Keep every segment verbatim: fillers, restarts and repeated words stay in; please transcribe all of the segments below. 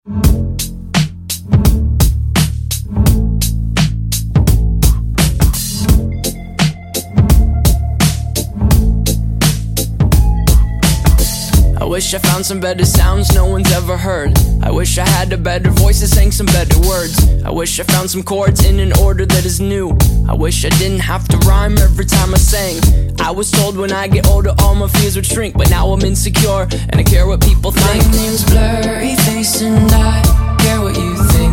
I wish I found some better sounds no one's ever heard. I wish I had a better voice that sang some better words. I wish I found some chords in an order that is new. I wish I didn't have to rhyme every time I sang. I was told when I get older all my fears would shrink, but now I'm insecure and I care what people think. My name's Blurryface and I care what you think.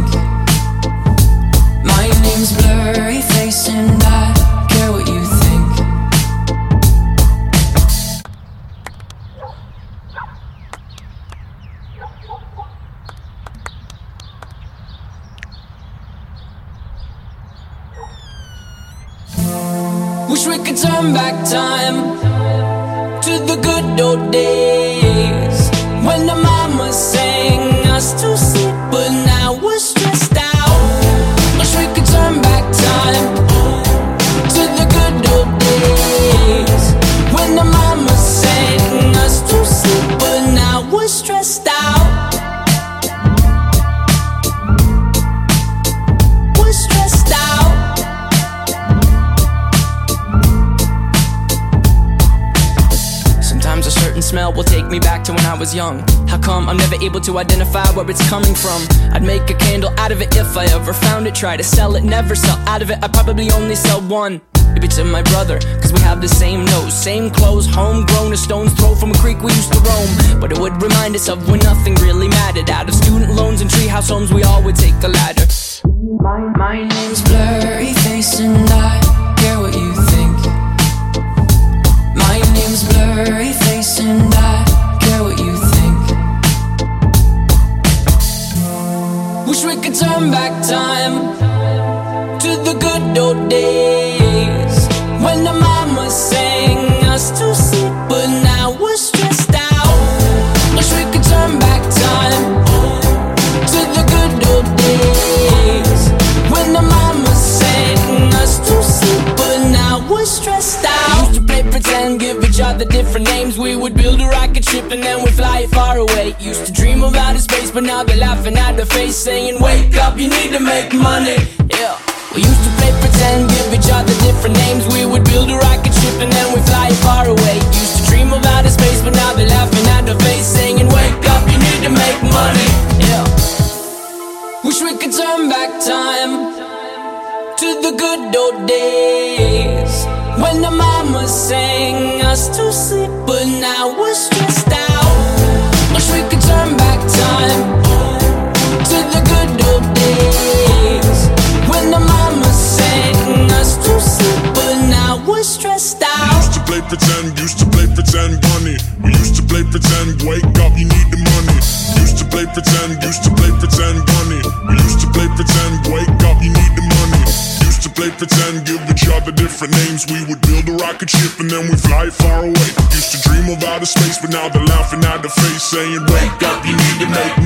My name's Blurryface and I care what you think. Wish we could turn back time to the good old days when the mama sang us to sleep, but now we're stressed out. Wish we could turn back time to the good old days when the mama sang us to sleep, but now we're stressed out. We're stressed out. Sometimes a certain smell will take me back to when I was young. How come I'm never able to identify where it's coming from? I'd make a candle out of it if I ever found it. Try to sell it, never sell out of it. I'd probably only sell one. Maybe to my brother, cause we have the same nose, same clothes, homegrown, a stone's throw from a creek we used to roam. But it would remind us of when nothing really mattered. Out of student loans and treehouse homes, we all would take a ladder. My, my name's Blurryface and I care what you think. My name's Blurryface and I care what you think. Wish we could turn back time to the good old days when the mama sang us to sleep, but now we're stressed out. Wish we could turn back time to the good old days when the mama sang us to sleep, but now we're stressed out. Used to play pretend, give each other different names. We would build a rocket ship and then we'd fly it far away. Used to dream of outer space, but now they're laughing at the face, saying wake up, you need to make money. Yeah. We used to play pretend, give each other different names. We would build a rocket ship and then we'd fly it far away. Used to dream of outer space, but now they're laughing at the face, saying wake up, you need to make money. Yeah. Wish we could turn back time to the good old days when the mama sang us to sleep, but now we're stressed out. Wish we could turn back time to the good old days when the mama sang us to sleep, but now we're stressed out. Used to play pretend, used to play pretend bunny. We used to play pretend, wake up, you need the money. Used to play pretend, used to play pretend bunny. We used to play pretend, wake up, you need the money. Used to play pretend, give each other different names. We would build a rocket ship and then we fly far away. Used to dream of outer space, but now they're laughing at the face, saying wake up, you need to make money.